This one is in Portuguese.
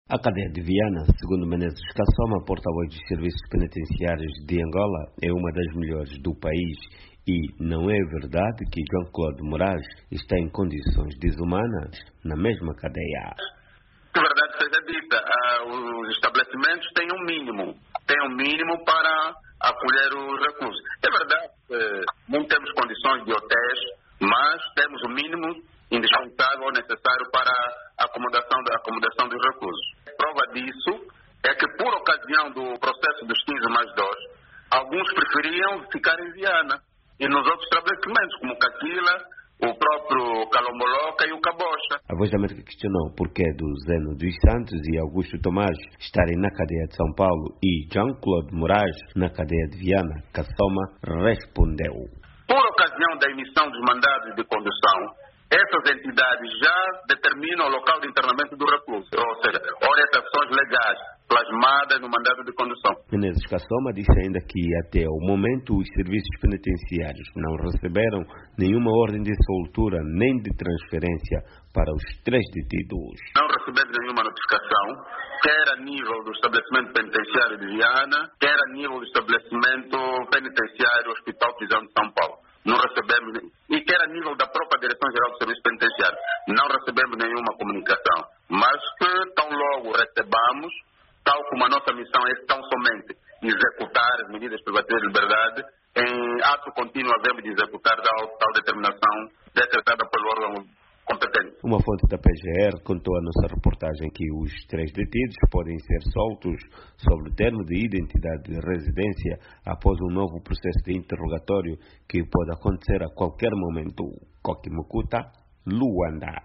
A cadeia de Viana, segundo Menezes Kassoma, porta-voz dos serviços penitenciários de Angola, é uma das melhores do país e não é verdade que Jean-Claude Moraes está em condições desumanas na mesma cadeia. Que verdade seja dita, os estabelecimentos têm um mínimo para acolher os recursos. É verdade, não temos condições de hotéis, mas temos o mínimo indispensável necessário para a acomodação dos recursos. Prova disso é que, por ocasião do processo dos 15+2, alguns preferiam ficar em Viana e nos outros estabelecimentos, como o Caquila, o próprio Calomoloca e o Cabocha. A Voz da América questionou o porquê do Zeno dos Santos e Augusto Tomás estarem na cadeia de São Paulo e Jean-Claude Moraes na cadeia de Viana. Kassoma respondeu: Por ocasião da emissão dos mandados de condução, essas entidades já determinam o local de internamento do recluso, ou seja, orientações legais plasmadas no mandado de condução. Menezes Kassoma disse ainda que até o momento os serviços penitenciários não receberam nenhuma ordem de soltura nem de transferência para os 3 detidos. Não recebemos nenhuma notificação, quer a nível do estabelecimento penitenciário de Viana, quer a nível do estabelecimento penitenciário Hospital Prisão de São Paulo. Não recebemos, e quer a nível da própria Direção-Geral do Serviço Penitenciário, não recebemos nenhuma comunicação. Mas que tão logo recebamos, tal como a nossa missão é tão somente executar as medidas privativas de liberdade, em ato contínuo havemos de executar tal determinação decretada pelo órgão competente. Uma fonte da PGR contou à nossa reportagem que os 3 detidos podem ser soltos sob o termo de identidade de residência após um novo processo de interrogatório que pode acontecer a qualquer momento. Koki Mukuta, Luanda.